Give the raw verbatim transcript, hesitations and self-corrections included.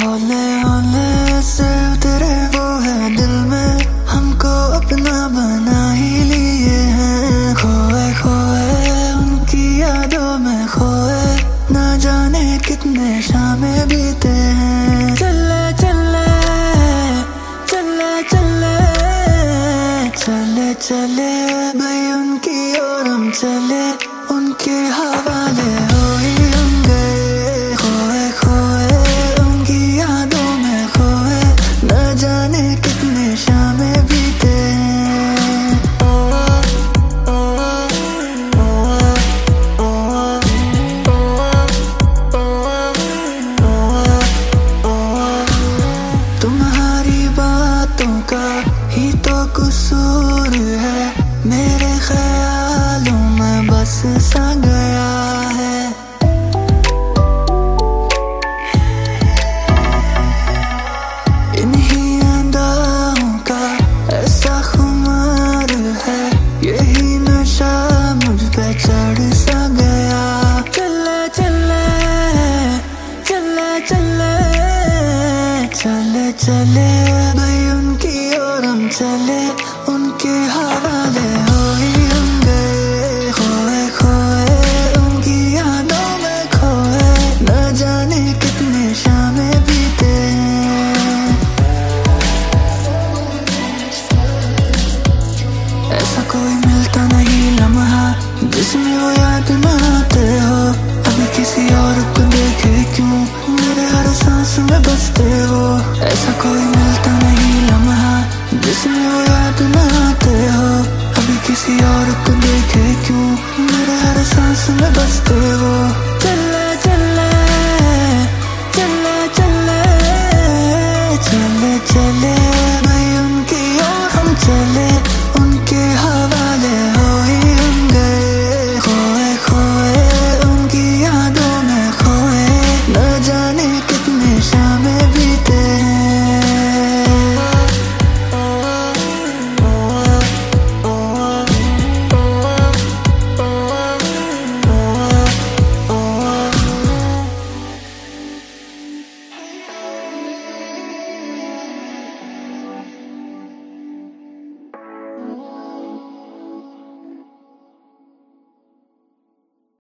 हौले हौले से उतरे वो है दिल में, हमको अपना बना ही लिए हैं। खोए खोए उनकी यादों में खोए, ना जाने कितने शामें बीते हैं। चले चले चले चले चले चले भाई उनकी ओर हम चले, उनके हवाले हो ही हम गए। खोए खोए उनकी यादों में खोए, न जाने कितने शामें बीते हैं। तुम्हारी बातों का ही तो कसूर है, मेरे ख्यालों में बस सा गया है। इन्हीं अदाओं का ऐसा खुमार है, यही नशा मुझ पे चढ़ सा गया। चले चले चले चले चले चले भाई उनकी ओर हम चले, उनके हवाले हो ही हम गए। खोए खोए उनकी यादों में खोए, न जाने कितने शामें बीते हैं। ऐसा कोई मिलता नहीं लम्हा जिसमें वो याद न आते हो, अभी किसी और को देखे क्यों मेरे हर सांस में बसते हो। ऐसा कोई